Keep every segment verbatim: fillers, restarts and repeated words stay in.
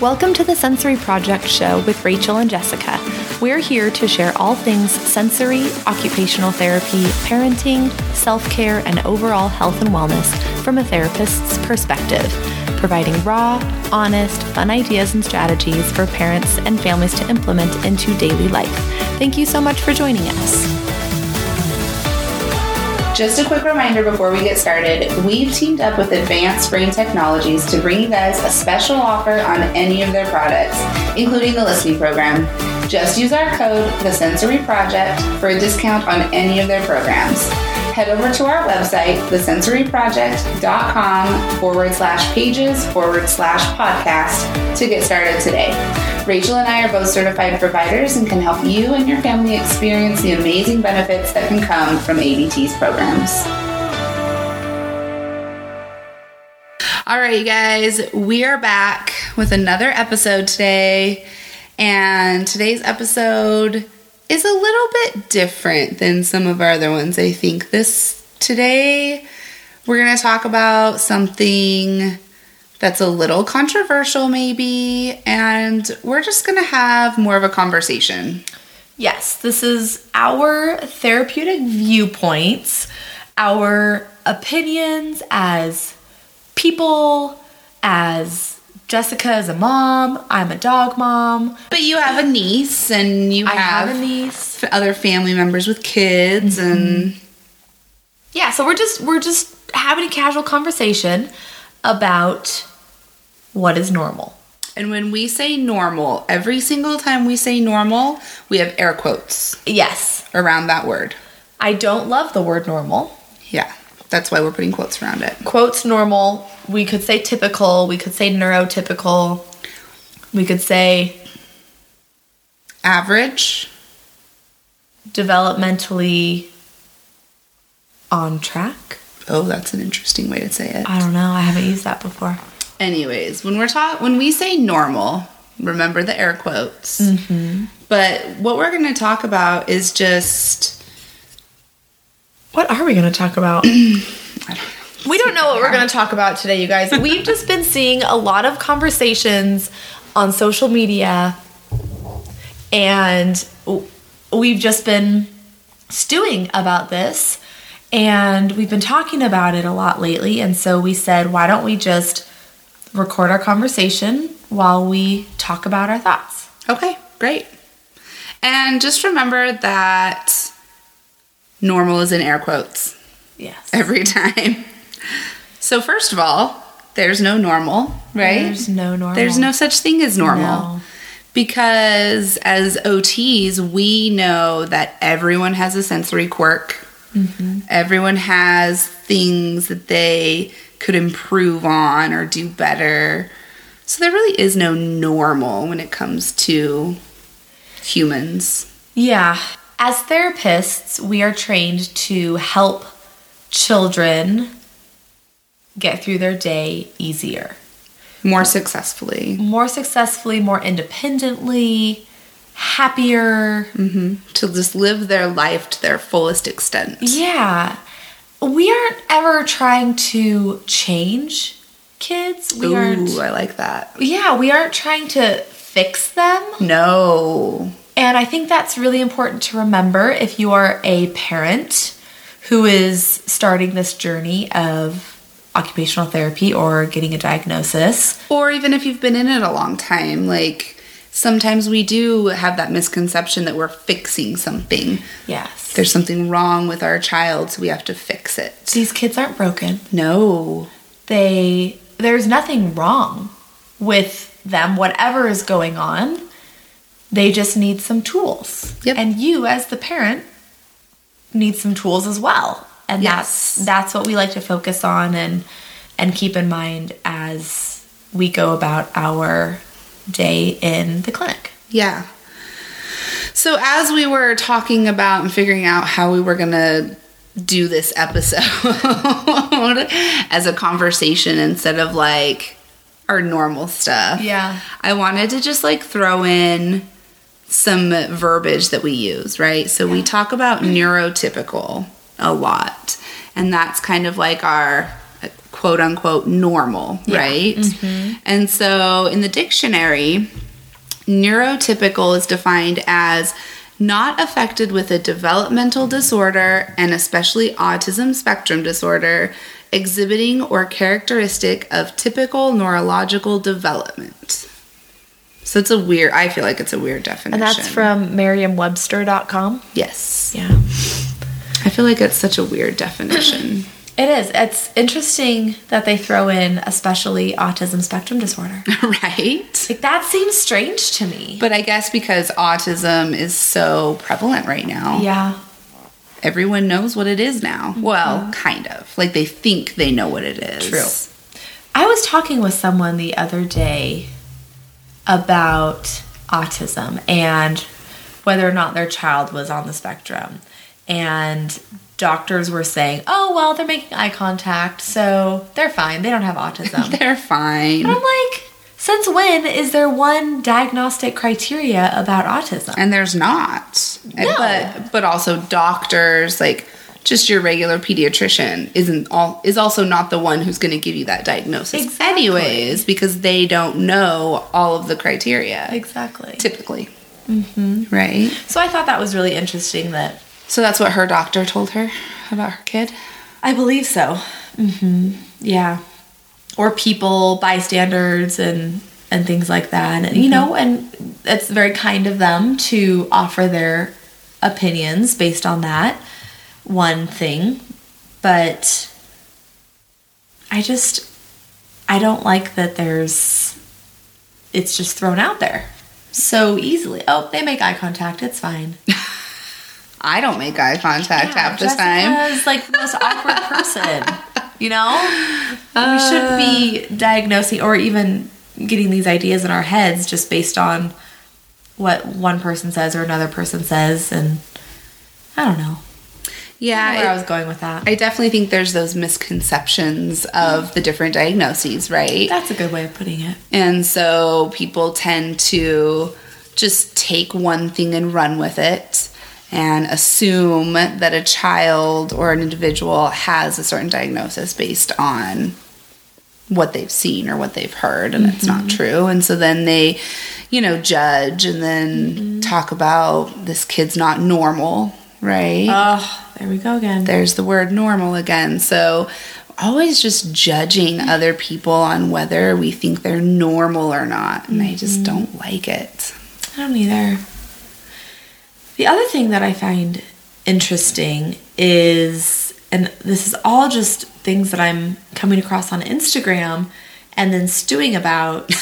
Welcome to the Sensory Project show with Rachel and Jessica. We're here to share all things sensory, occupational therapy, parenting, self-care, and overall health and wellness from a therapist's perspective, providing raw, honest, fun ideas and strategies for parents and families to implement into daily life. Thank you so much for joining us. Just a quick reminder before we get started, we've teamed up with Advanced Brain Technologies to bring you guys a special offer on any of their products, including the listening program. Just use our code, The Sensory Project, for a discount on any of their programs. Head over to our website, thesensoryproject.com forward slash pages forward slash podcast to get started today. Rachel and I are both certified providers and can help you and your family experience the amazing benefits that can come from A B T's programs. All right, you guys, we are back with another episode today. And today's episode is a little bit different than some of our other ones. I think this today we're going to talk about something that's a little controversial maybe, and we're just going to have more of a conversation. Yes, this is our therapeutic viewpoints, our opinions as people, as Jessica as a mom, I'm a dog mom. But you have a niece, and you I have, have a niece, other family members with kids, mm-hmm. and yeah. So we're just we're just having a casual conversation about what is normal. And when we say normal, every single time we say normal, we have air quotes. Yes, around that word. I don't love the word normal. Yeah, that's why we're putting quotes around it. Quotes normal. We could say typical. We could say neurotypical. We could say average. Developmentally on track. Oh, that's an interesting way to say it. I don't know. I haven't used that before. Anyways, when we're talk, when we say normal, remember the air quotes. Mm-hmm. But what we're going to talk about is just... What are we going to talk about? I don't know. We don't know what we're going to talk about today, you guys. We've just been seeing a lot of conversations on social media, and we've just been stewing about this, and we've been talking about it a lot lately, and so we said, why don't we just record our conversation while we talk about our thoughts? Okay, great. And just remember that normal is in air quotes. Yes. Every time. So first of all, there's no normal, right? There's no normal. There's no such thing as normal. No. Because as O Ts, we know that everyone has a sensory quirk. Mm-hmm. Everyone has things that they could improve on or do better. So there really is no normal when it comes to humans. Yeah. As therapists, we are trained to help children get through their day easier. More successfully. More successfully, more independently, happier. Mm-hmm. To just live their life to their fullest extent. Yeah. We aren't ever trying to change kids. We Ooh, aren't, I like that. Yeah, we aren't trying to fix them. No. And I think that's really important to remember if you are a parent who is starting this journey of occupational therapy or getting a diagnosis. Or even if you've been in it a long time, like sometimes we do have that misconception that we're fixing something. Yes. There's something wrong with our child, so we have to fix it. These kids aren't broken. No. They, there's nothing wrong with them, whatever is going on. They just need some tools. Yep. And you, as the parent, need some tools as well. And yes. that's that's what we like to focus on and and keep in mind as we go about our day in the clinic. Yeah. So as we were talking about and figuring out how we were going to do this episode as a conversation instead of like our normal stuff. Yeah. I wanted to just like throw in some verbiage that we use, right? So yeah. we talk about neurotypical a lot. And that's kind of like our quote unquote normal, Yeah. right? Mm-hmm. And so in the dictionary, neurotypical is defined as not affected with a developmental disorder, and especially autism spectrum disorder, exhibiting or characteristic of typical neurological development. So it's a weird, I feel like it's a weird definition. And that's from merriam webster dot com. Yes. Yeah. I feel like it's such a weird definition. It is. It's interesting that they throw in especially autism spectrum disorder. Right? Like, that seems strange to me. But I guess because autism is so prevalent right now. Yeah. Everyone knows what it is now. Mm-hmm. Well, kind of. Like, they think they know what it is. True. I was talking with someone the other day about autism and whether or not their child was on the spectrum. And doctors were saying, oh, well, they're making eye contact, so they're fine. They don't have autism. They're fine. And I'm like, since when is there one diagnostic criteria about autism? And there's not. No. But but also doctors, like just your regular pediatrician isn't all is also not the one who's going to give you that diagnosis Exactly. anyways, because they don't know all of the criteria. Exactly. Typically. Mm-hmm. Right? So I thought that was really interesting that... So that's what her doctor told her about her kid? I believe so. Mm-hmm. Yeah. Or people, bystanders, and and things like that. And, you know, and it's very kind of them to offer their opinions based on that one thing. But I just, I don't like that there's, it's just thrown out there so easily. Oh, they make eye contact. It's fine. I don't make eye contact Yeah, half the time. Jessica's like the most awkward person, you know? Uh, we shouldn't be diagnosing or even getting these ideas in our heads just based on what one person says or another person says. And I don't know. Yeah. I don't know where it, I was going with that. I definitely think there's those misconceptions of the different diagnoses, right? That's a good way of putting it. And so people tend to just take one thing and run with it and assume that a child or an individual has a certain diagnosis based on what they've seen or what they've heard, and mm-hmm. it's not true. And so then they, you know, judge and then mm-hmm. talk about this kid's not normal, right? Oh, there we go again. There's the word normal again. So always just judging other people on whether we think they're normal or not. And mm-hmm. I just don't like it. I don't either. The other thing that I find interesting is, and this is all just things that I'm coming across on Instagram and then stewing about.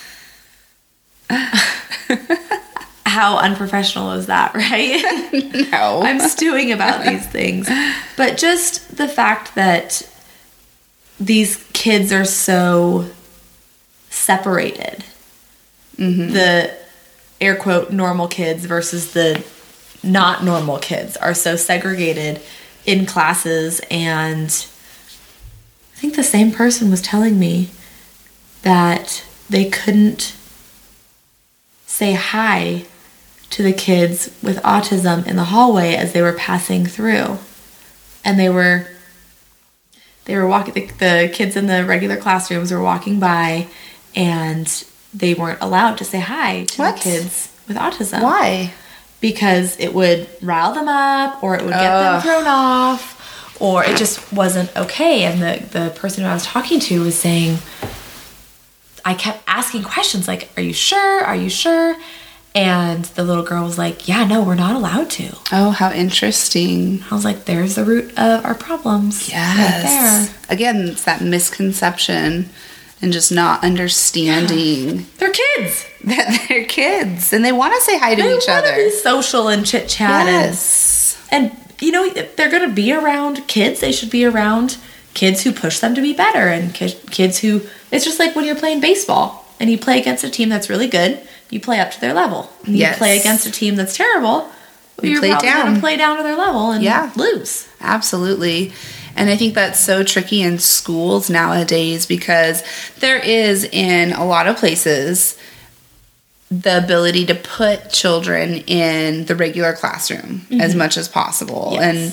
How unprofessional is that, right? No. I'm stewing about these things. But just the fact that these kids are so separated. Mm-hmm. The air quote normal kids versus the not normal kids are so segregated in classes. And I think the same person was telling me that they couldn't say hi to the kids with autism in the hallway as they were passing through. And they were they were walking, the, the kids in the regular classrooms were walking by, and they weren't allowed to say hi to what? the kids with autism. Why? Because it would rile them up, or it would get Ugh. them thrown off, or it just wasn't okay. And the, the person who I was talking to was saying, I kept asking questions like, are you sure? Are you sure? And the little girl was like, yeah, no, we're not allowed to. Oh, how interesting. I was like, there's the root of our problems. Yes. Right there. Again, it's that misconception and just not understanding. Yeah. They're kids. That they're kids. And they want to say hi to they each other. Be social and chit-chat. Yes. And, and, you know, if they're going to be around kids, they should be around kids who push them to be better. And kids who, it's just like when you're playing baseball and you play against a team that's really good. You play up to their level. And yes. You play against a team that's terrible. You you're play probably down. Gonna play down to their level and yeah. lose. Absolutely. And I think that's so tricky in schools nowadays, because there is, in a lot of places, the ability to put children in the regular classroom mm-hmm. as much as possible. Yes. And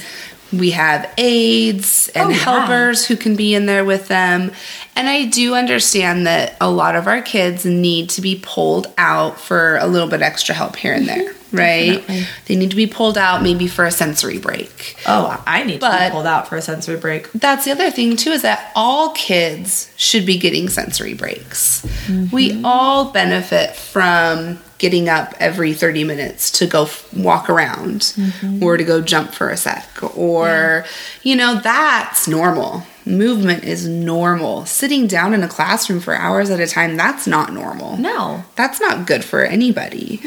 We have aides and Oh, yeah. helpers who can be in there with them. And I do understand that a lot of our kids need to be pulled out for a little bit extra help here and there, right? Definitely. They need to be pulled out maybe for a sensory break. Oh, I need to But- be pulled out for a sensory break. That's the other thing too, is that all kids should be getting sensory breaks. Mm-hmm. We all benefit from getting up every thirty minutes to go f- walk around Mm-hmm. or to go jump for a sec, or you know, that's normal. Movement is normal. Sitting down in a classroom for hours at a time, that's not normal. No. That's not good for anybody.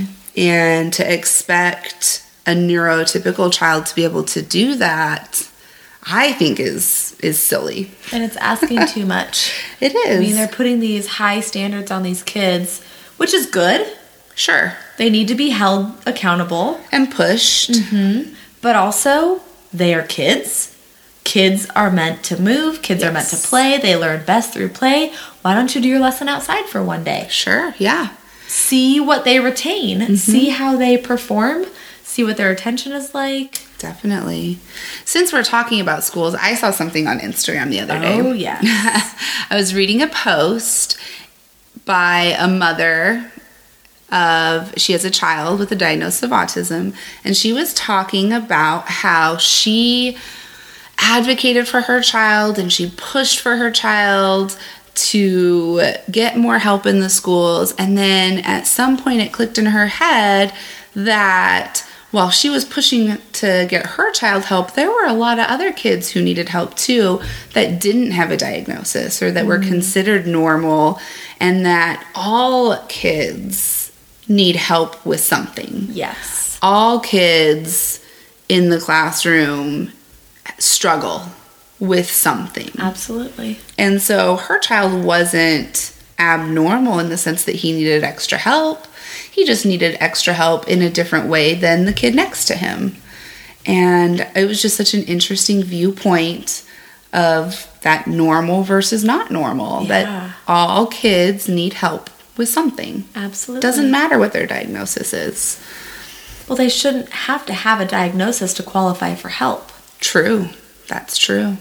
And to expect a neurotypical child to be able to do that, I think is is silly. And it's asking too much. It is. I mean, they're putting these high standards on these kids, which is good. Sure. They need to be held accountable, And pushed. but also they are kids. Kids are meant to move. Kids are meant to Yes. play. They learn best through play. Why don't you do your lesson outside for one day? Sure, yeah. See what they retain. See how they perform. See what their attention is like. Definitely. Since we're talking about schools, I saw something on Instagram the other day. Oh, yes. I was reading a post by a mother of, she has a child with a diagnosis of autism, and she was talking about how she advocated for her child and she pushed for her child to get more help in the schools. And then at some point it clicked in her head that while she was pushing to get her child help, there were a lot of other kids who needed help too that didn't have a diagnosis or that were considered normal, and that all kids need help with something. Yes. All kids in the classroom struggle with something. Absolutely. And so her child wasn't abnormal in the sense that he needed extra help. He just needed extra help in a different way than the kid next to him. And it was just such an interesting viewpoint of that normal versus not normal. Yeah. That all kids need help with something. Absolutely. Doesn't matter what their diagnosis is. Well, they shouldn't have to have a diagnosis to qualify for help. True. That's true.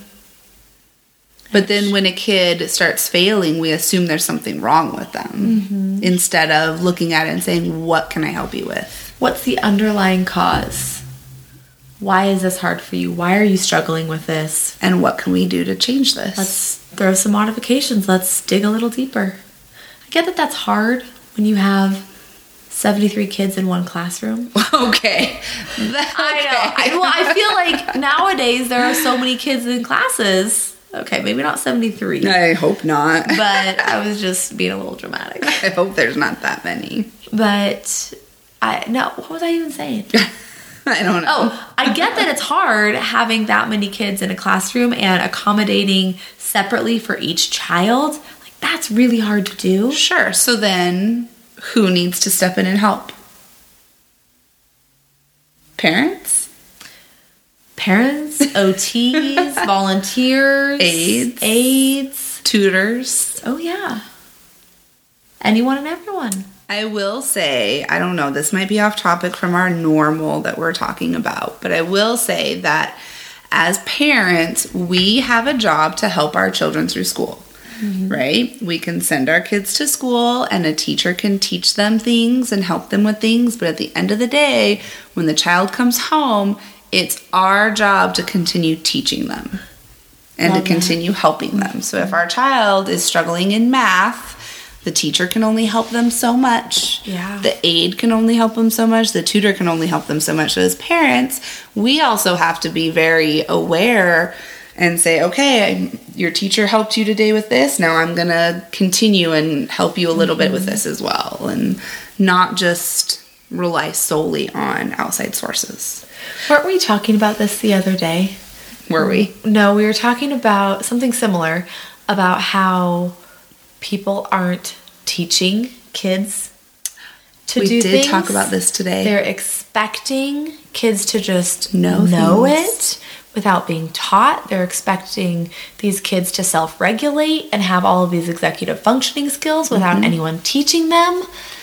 But then when a kid starts failing, we assume there's something wrong with them instead of looking at it and saying, what can I help you with? What's the underlying cause? Why is this hard for you? Why are you struggling with this? And what can we do to change this? Let's throw some modifications. Let's dig a little deeper. I get that that's hard when you have seventy-three kids in one classroom. okay. I know. I, well, I feel like nowadays there are so many kids in classes. Okay, maybe not seventy-three. I hope not. But I was just being a little dramatic. I hope there's not that many. But I no, what was I even saying? I don't know. Oh, I get that it's hard having that many kids in a classroom and accommodating separately for each child. Like, that's really hard to do. Sure. So then who needs to step in and help? Parents? Parents, O Ts, volunteers, Aides. aides. Tutors? Oh, yeah. Anyone and everyone. I will say, I don't know, this might be off topic from our normal that we're talking about, but I will say that as parents, we have a job to help our children through school, right? We can send our kids to school and a teacher can teach them things and help them with things, but at the end of the day, when the child comes home, it's our job to continue teaching them and Love to continue helping them. So if our child is struggling in math, the teacher can only help them so much. Yeah. The aide can only help them so much. The tutor can only help them so much. So as parents, we also have to be very aware and say, okay, your teacher helped you today with this. Now I'm going to continue and help you a little bit with this as well. And not just rely solely on outside sources. Weren't we talking about this the other day? Were we? No, we were talking about something similar about how people aren't teaching kids to we do did things. talk about this today. They're expecting kids to just Know know things. it without being taught. They're expecting these kids to self-regulate and have all of these executive functioning skills without Mm-hmm. anyone teaching them.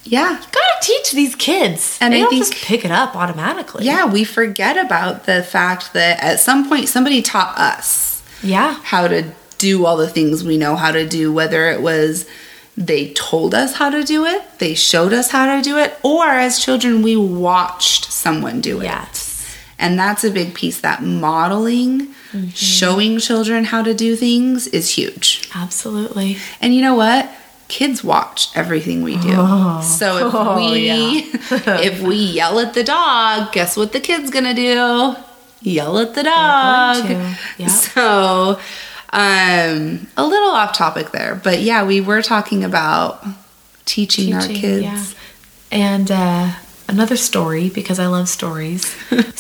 Yeah. You gotta teach these kids. And they I don't think, just pick it up automatically. Yeah, we forget about the fact that at some point somebody taught us Yeah. how to do all the things we know how to do, whether it was they told us how to do it, they showed us how to do it, or as children we watched someone do it. Yes. And that's a big piece. That modeling, mm-hmm. showing children how to do things is huge. Absolutely. And you know what? Kids watch everything we do. Oh. So if Oh, we yeah. if we yell at the dog, guess what the kid's gonna do? Yell at the dog. Yep. So um a little off topic there, but yeah, we were talking about teaching, teaching our kids. Yeah. And uh another story, because I love stories.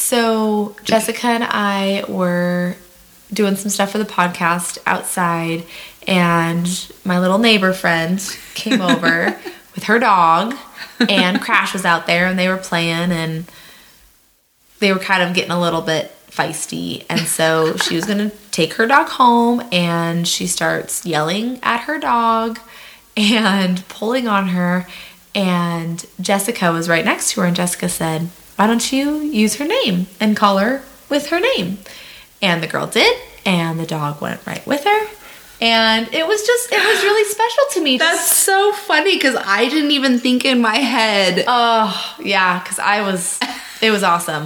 So Jessica and I were doing some stuff for the podcast outside, and my little neighbor friend came over with her dog, and Crash was out there, and they were playing, and they were kind of getting a little bit feisty, and so she was going to take her dog home, and she starts yelling at her dog and pulling on her, and Jessica was right next to her, and Jessica said, "Why don't you use her name and call her with her name?" And the girl did, and the dog went right with her. And it was just, it was really special to me. That's just, so funny, because I didn't even think in my head. Oh, yeah, because I was, it was awesome.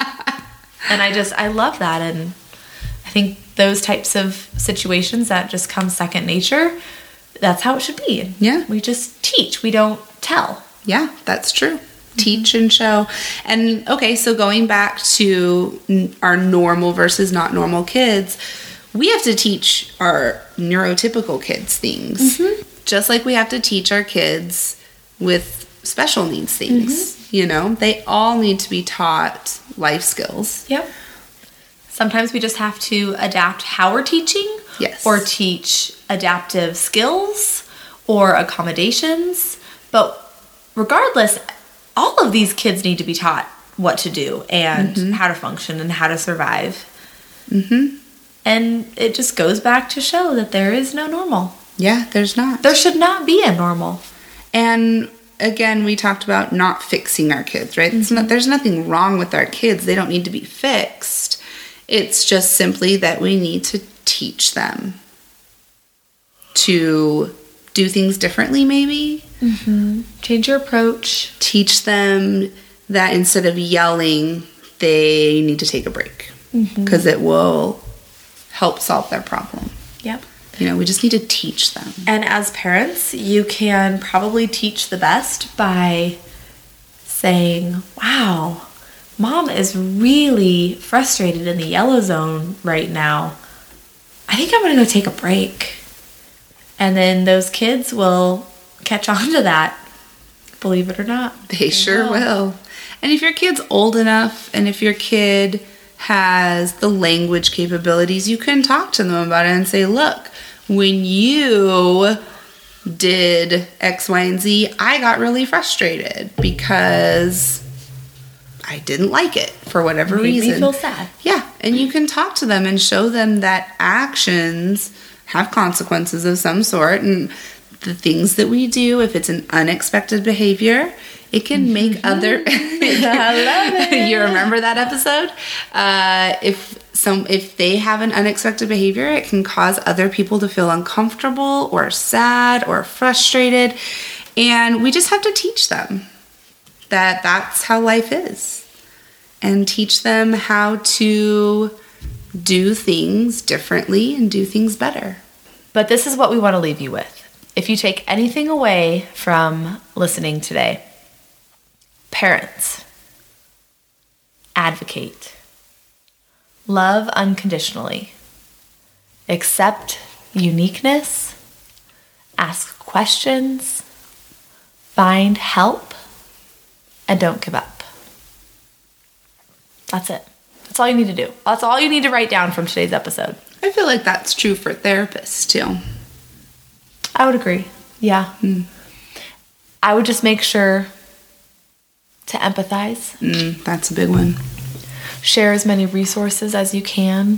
And I just, I love that. And I think those types of situations that just come second nature, that's how it should be. Yeah. We just teach, we don't tell. Yeah, that's true. Teach and show. And okay, so going back to n- our normal versus not normal kids, we have to teach our neurotypical kids things. Mm-hmm. Just like we have to teach our kids with special needs things. Mm-hmm. You know, they all need to be taught life skills. Yep. Sometimes we just have to adapt how we're teaching. Yes. Or teach adaptive skills or accommodations. But regardless, all of these kids need to be taught what to do and mm-hmm. how to function and how to survive. Mm-hmm. And it just goes back to show that there is no normal. Yeah, there's not. There should not be a normal. And again, we talked about not fixing our kids, right? Mm-hmm. It's not, there's nothing wrong with our kids. They don't need to be fixed. It's just simply that we need to teach them to do things differently, maybe. Mm-hmm. Change your approach. Teach them that instead of yelling, they need to take a break, because mm-hmm. it will help solve their problem. Yep. You know, we just need to teach them. And as parents, you can probably teach the best by saying, "Wow, Mom is really frustrated in the yellow zone right now. I think I'm going to go take a break." And then those kids will catch on to that, believe it or not. They, they sure will. will. And if your kid's old enough, and if your kid has the language capabilities, you can talk to them about it and say, "Look, when you did X, Y, and Z, I got really frustrated because I didn't like it for whatever it made reason." Me feel sad. Yeah, and you can talk to them and show them that actions have consequences of some sort, and the things that we do, if it's an unexpected behavior, it can make mm-hmm. other. I love it. You remember that episode? Uh, if some, if they have an unexpected behavior, it can cause other people to feel uncomfortable or sad or frustrated, and we just have to teach them that that's how life is, and teach them how to do things differently and do things better. But this is what we want to leave you with. If you take anything away from listening today, parents, advocate, love unconditionally, accept uniqueness, ask questions, find help, and don't give up. That's it. That's all you need to do. That's all you need to write down from today's episode. I feel like that's true for therapists too. I would agree. Yeah. Mm. I would just make sure to empathize. Mm, that's a big one. Share as many resources as you can.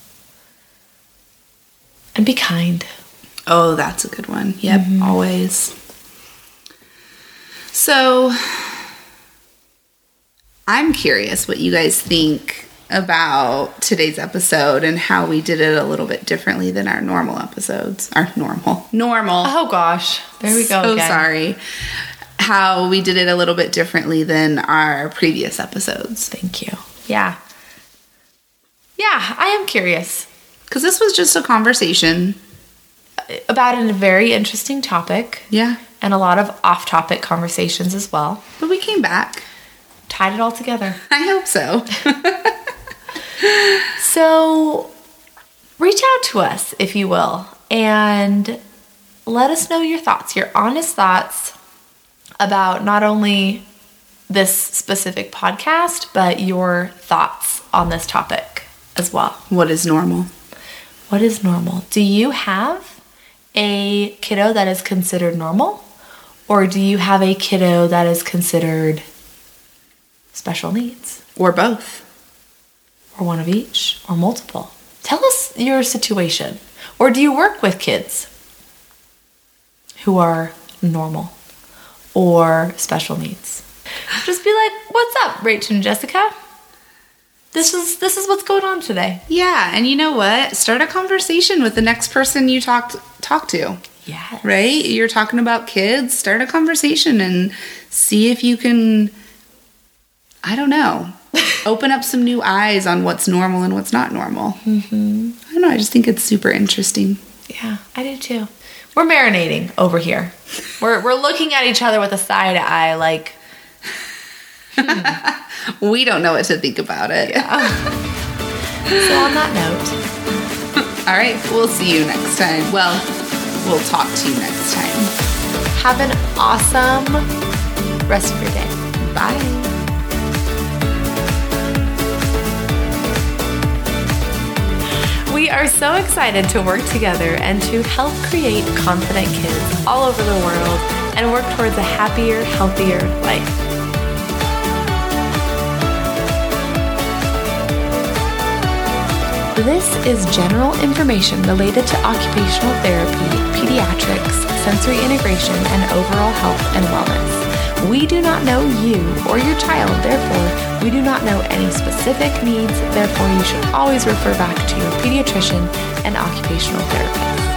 And be kind. Oh, that's a good one. Yep, mm-hmm. always. So, I'm curious what you guys think about today's episode and how we did it a little bit differently than our normal episodes. Our normal. Normal. Oh, gosh. There we go So again. sorry. How we did it a little bit differently than our previous episodes. Thank you. Yeah. Yeah, I am curious. Because this was just a conversation. About a very interesting topic. Yeah. And a lot of off-topic conversations as well. But we came back. Tied it all together. I hope so. So, reach out to us, if you will, and let us know your thoughts, your honest thoughts about not only this specific podcast, but your thoughts on this topic as well. What is normal? What is normal? Do you have a kiddo that is considered normal? Or do you have a kiddo that is considered special needs? Or both. Or one of each? Or multiple? Tell us your situation. Or do you work with kids who are normal or special needs? Just be like, what's up, Rachel and Jessica? This is this is what's going on today. Yeah, and you know what? Start a conversation with the next person you talk talk to. Yes. Right? You're talking about kids. Start a conversation and see if you can, I don't know, open up some new eyes on what's normal and what's not normal. Mm-hmm. I don't know. I just think it's super interesting. Yeah, I do too. We're marinating over here. We're we're looking at each other with a side eye, like. Hmm. We don't know what to think about it. Yeah. So on that note, all right, we'll see you next time. Well, we'll talk to you next time. Have an awesome rest of your day. Bye. We are so excited to work together and to help create confident kids all over the world and work towards a happier, healthier life. This is general information related to occupational therapy, pediatrics, sensory integration, and overall health and wellness. We do not know you or your child, therefore, we do not know any specific needs, therefore, you should always refer back to your pediatrician and occupational therapist.